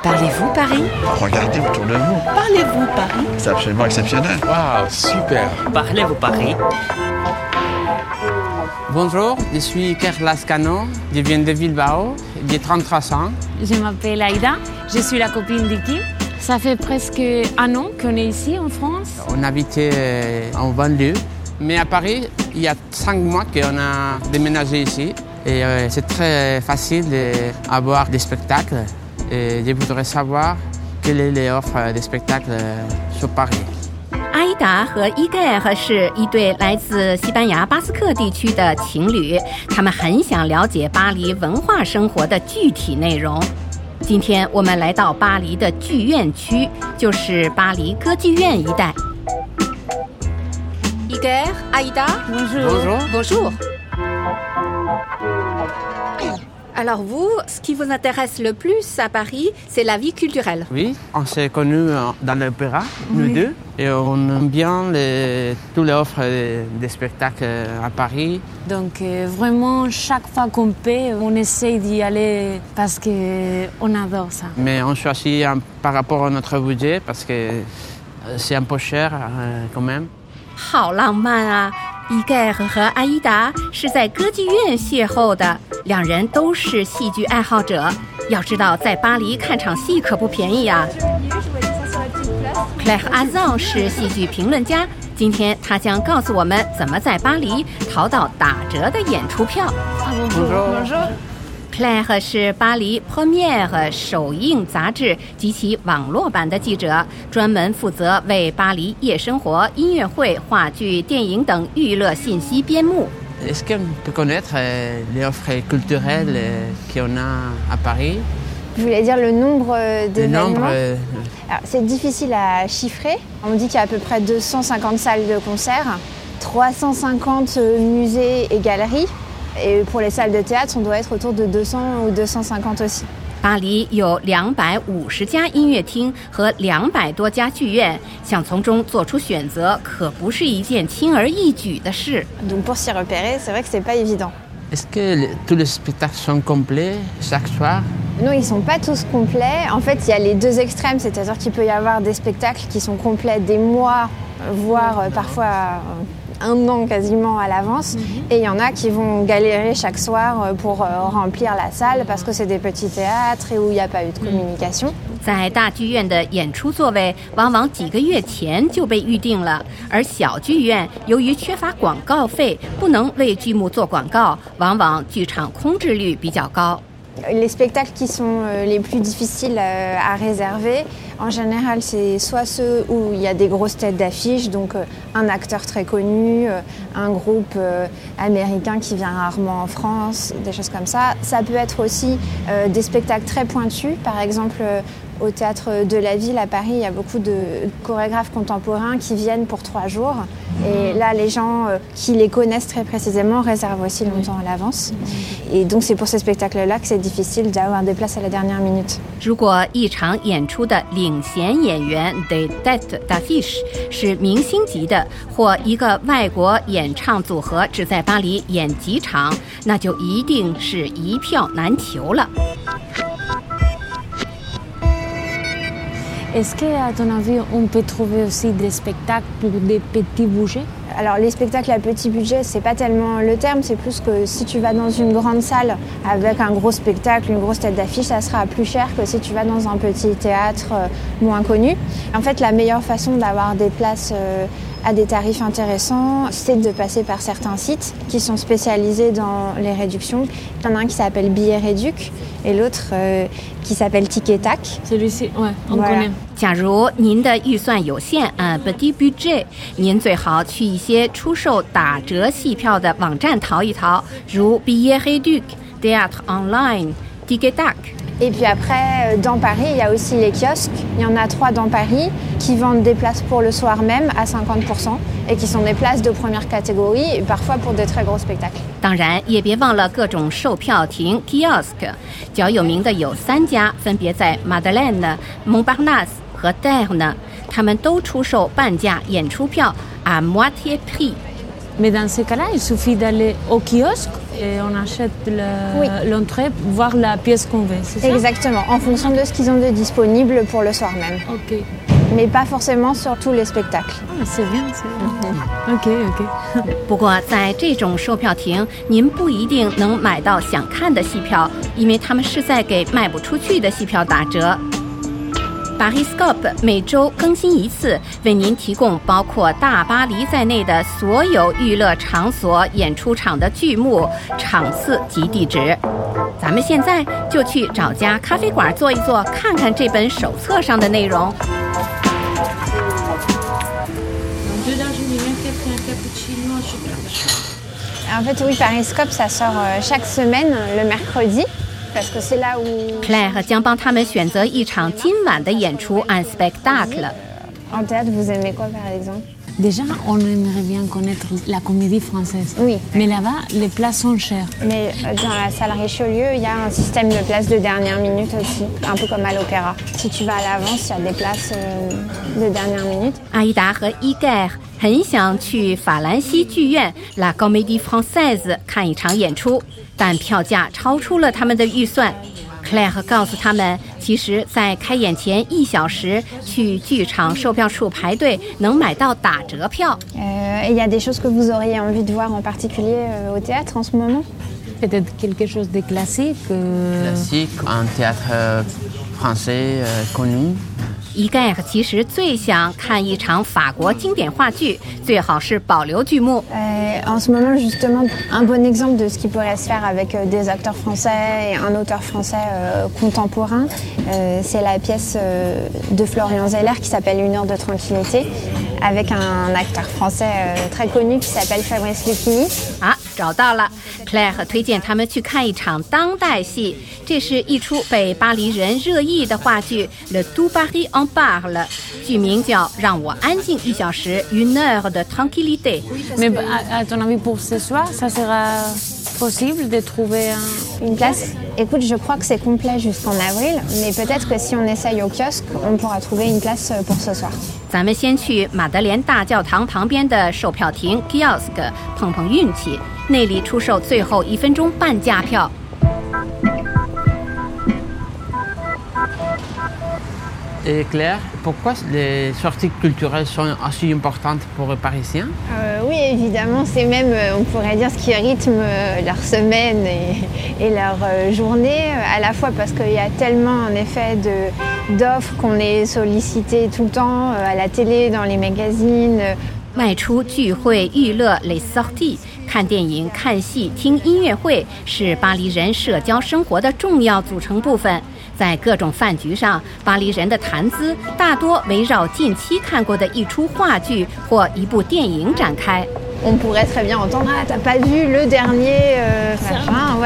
Parlez-vous Paris? Regardez autour de vous. Parlez-vous Paris? C'est absolument exceptionnel. Waouh, super. Parlez-vous Paris? Bonjour, je suis Carlas Cano, je viens de Bilbao, j'ai 33 ans. Je m'appelle Aïda, je suis la copine d'Iki. Ça fait presque un an qu'on est ici en France. On habitait en banlieue, mais à Paris, il y a 5 mois qu'on a déménagé ici. Et c'est très facile d'avoir des spectacles. Et je voudrais savoir quelle est l'offre des spectacles sur Paris. 阿依达和伊盖尔是一对来自西班牙巴斯克地区的情侣，他们很想了解巴黎文化生活的具体内容。今天我们来到巴黎的剧院区，就是巴黎歌剧院一带。伊盖尔，阿依达 Bonjour. Alors vous, ce qui vous intéresse le plus à Paris, c'est la vie culturelle. Oui, on s'est connus dans l'opéra, nous deux, et on aime bien toutes les offres des spectacles à Paris. Donc vraiment, chaque fois qu'on peut, on essaye d'y aller parce qu'on adore ça. Mais on choisit par rapport à notre budget parce que c'est un peu cher quand même. 好浪漫啊！伊盖尔和阿依达是在歌剧院邂逅的，两人都是戏剧爱好者。要知道，在巴黎看场戏可不便宜啊。Claire Azan 是戏剧评论家，今天他将告诉我们怎么在巴黎淘到打折的演出票。 Bonjour. Claire 是巴黎 Première 首映杂志及其网络版的记者，专门负责为巴黎夜生活、音乐会、话剧、电影等娱乐信息编目。 Est-ce qu'on peut connaître les offres culturelles qu'on a à Paris? Vous voulez dire le nombre d'événements? Alors, c'est difficile à chiffrer. On dit qu'il y a à peu près 250 salles de concert, 350 musées et galeries. Et pour les salles de théâtre, on doit être autour de 200 ou 250 aussi. 巴黎有250家音乐厅和200多家剧院，想从中做出选择，可不是一件轻而易举的事。 Donc pour s'y repérer, c'est vrai que c'est pas évident. Est-ce que tous les spectacles sont complets chaque soir? Non, ils sont pas tous complets. En fait, il y a les deux extrêmes, c'est-à-dire qu'il peut y avoir des spectacles qui sont complets des mois, voire parfois un an quasiment à l'avance. Et il y en a qui vont galérer chaque soir pour remplir la salle parce que c'est des petits théâtres et où il n'y a pas eu de communication. 在大剧院的演出座位往往几个月前就被预定了，而小剧院由于缺乏广告费，不能为剧目做广告，往往剧场空置率比较高。 Les spectacles qui sont les plus difficiles à réserver, en général, c'est soit ceux où il y a des grosses têtes d'affiche, donc un acteur très connu, un groupe américain qui vient rarement en France, des choses comme ça. Ça peut être aussi des spectacles très pointus, par exemple au Théâtre de la Ville à Paris, il y a beaucoup de chorégraphes contemporains qui viennent pour 3 jours. Et là, les gens qui les connaissent très précisément réservent aussi longtemps à l'avance. Et donc, c'est pour ces spectacles-là que c'est difficile d'avoir des places à la dernière minute. 如果一场演出的领衔演员 des têtes d'affiche 是明星级的，或一个外国演唱组合只在巴黎演几场，那就一定是一票难求了。 Est-ce qu'à ton avis, on peut trouver aussi des spectacles pour des petits budgets? Alors les spectacles à petit budget, c'est pas tellement le terme, c'est plus que si tu vas dans une grande salle avec un gros spectacle, une grosse tête d'affiche, ça sera plus cher que si tu vas dans un petit théâtre moins connu. En fait, la meilleure façon d'avoir des places à des tarifs intéressants, c'est de passer par certains sites qui sont spécialisés dans les réductions. Il y en a un qui s'appelle Billet Réduc et l'autre qui s'appelle Tic-et-Tac. Celui-ci, ouais, on connaît. 假如您的预算有限petit budget， 您最好去一些出售打折戏票的网站淘一淘，如 Billet Réduc、Théâtre Online、Tic-et-Tac。 Et puis après, dans Paris, il y a aussi les kiosques. Il y en a 3 dans Paris qui vendent des places pour le soir même à 50% et qui sont des places de première catégorie et parfois pour des très gros spectacles. 当然，也别忘了各种售票亭 kiosk， 较有名的有3家，分别在 Madeleine、Montparnasse 和 Terne， 他们都出售半价演出票à moitié prix。 Mais dans ces cas-là, il suffit d'aller au kiosque et on achète l'entrée, voir la pièce qu'on veut, c'est ça? Exactement, en fonction de ce qu'ils ont de disponible pour le soir même. Ok. Mais pas forcément sur tous les spectacles. Ah, c'est bien, c'est bien. OK。 不过在这种售票亭，您不一定能买到想看的戏票，因为他们是在给卖不出去的戏票打折。Pariscope 每周更新一次，为您提供包括大巴黎在内的所有娱乐场所演出场的剧目、场次及地址。咱们现在就去找家咖啡馆坐一坐，看看这本手册上的内容。 En fait, oui, Pariscope, ça sort chaque semaine, le mercredi, parce que c'est là où... Claire 将帮他们选择一场今晚的演出 un spectacle。 En théâtre, vous aimez quoi, par exemple? Déjà, on aimerait bien connaître la comédie française. Oui. Mais là-bas, les places sont chères. Mais dans la salle Richelieu, il y a un système de places de dernière minute aussi, un peu comme à l'opéra. Si tu vas à l'avance, il y a des places de dernière minute. 阿依达和伊盖尔很想去法兰西剧院 La Comédie Française 看一场演出，但票价超出了他们的预算。Claire 告诉他们，其实在开演前1小时去剧场售票处排队能买到打折票。 Et il y a des choses que vous auriez envie de voir en particulier au théâtre en ce moment? Peut-être quelque chose de classique. Classique, un théâtre français connu. 伊盖尔其实最想看一场法国经典话剧，最好是保留剧目。 En ce moment, justement, un bon exemple de ce qui pourrait se faire avec des acteurs français et un auteur français contemporain, c'est la pièce de Florian Zeller qui s'appelle Une heure de tranquillité, avec un acteur français très connu qui s'appelle Fabrice Lucchini. 啊，找到了 ！Claire 推荐他们去看一场当代戏，这是一出被巴黎人热议的话剧《Le Tout Paris en parle》，剧名叫《让我安静1小时 Une heure de tranquillité》。 Mais à ton avis, pour ce soir, ça sera possible de trouver une place? Écoute, je crois que c'est complet jusqu'en avril, mais peut-être que si on essaye au kiosque, on pourra trouver une place pour ce soir. 咱们先去马德莲大教堂旁边的售票亭 kiosk 碰碰运气，那里出售最后1分钟半价票。 Et Claire, pourquoi les sorties culturelles sont aussi importantes pour les Parisiens? Oui, évidemment, c'est même, on pourrait dire, ce qui rythme leur semaine et leur journée, à la fois parce qu'il y a tellement, en effet, d'offres qu'on est sollicité tout le temps, à la télé, dans les magazines. 外出聚会娱乐 les sorties 看电影、看戏、听音乐会是巴黎人社交生活的重要组成部分。在各种饭局上，巴黎人的谈资大多围绕近期看过的一出话剧或一部电影展开。 On pourrait très bien entendre « Ah, t'as pas vu le dernier machin, voilà. »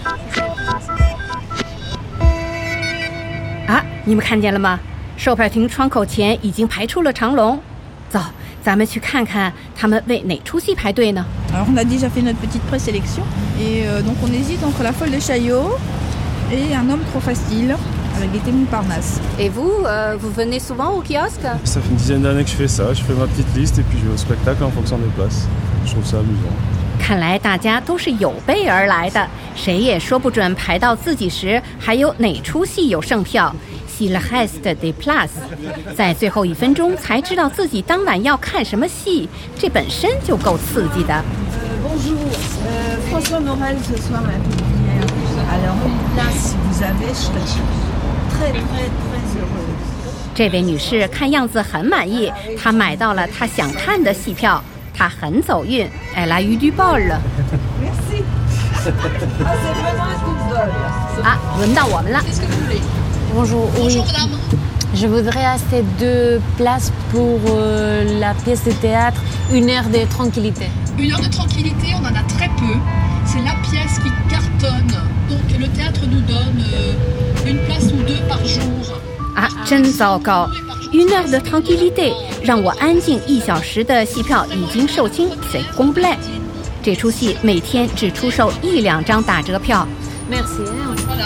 啊，你们看见了吗？售票亭窗口前已经排出了长龙。走，咱们去看看他们为哪出戏排队呢？ Alors on a déjà fait notre petite présélection et donc on hésite entre La Folle des Chaillots et Un homme trop facile avec Gaîté Montparnasse. Et vous, vous venez souvent au kiosque? Ça fait une dizaine d'années que je fais ça, je fais ma petite liste et puis je vais au spectacle en fonction des places. Je trouve ça amusant. 看来大家都是有备而来的，谁也说不准排到自己时还有哪出戏有剩票。s'il reste des places， 在最后1分钟才知道自己当晚要看什么戏，这本身就够刺激的。 Bonjour, François Morel ce soir à la Pépinière. Alors là, si vous avez, je serais très heureuse. 这位女士看样子很满意，她买到了她想看的戏票，她很走运。Elle a eu du bol. Merci. Ah, c'est vraiment un coup de bol. 啊，轮到我们了。 Bonjour, oui. Je voudrais acheter 2 places pour la pièce de théâtre Une heure de tranquillité. Une heure de tranquillité, on en a très peu. C'est la pièce qui cartonne. Donc le théâtre nous donne une place ou 2 par jour. 啊，真糟糕！Une heure de tranquillité， 让我安静1小时的戏票已经售罄 ，c'est complet。这出戏每天只出售1、2张打折票。 Merci.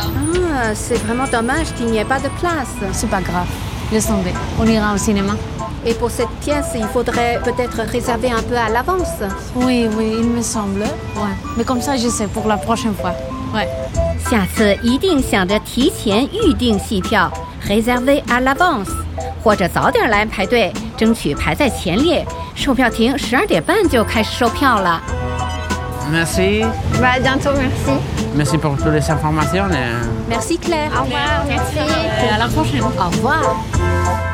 Ah, c'est vraiment dommage qu'il n'y ait pas de place. C'est pas grave. Laisse tomber. On ira au cinéma. Et pour cette pièce, il faudrait peut-être réserver un peu à l'avance. Oui, il me semble. Ouais. Mais comme ça, je sais pour la prochaine fois. Ouais. 下次一定想着提前预订戏票 ，réserver à l'avance， 或者早点来排队，争取排在前列。售票亭12点半就开始售票了。 Merci. Bah, à bientôt, merci. Merci pour toutes les informations. Merci Claire. Au revoir. Merci. Et à la prochaine. Au revoir.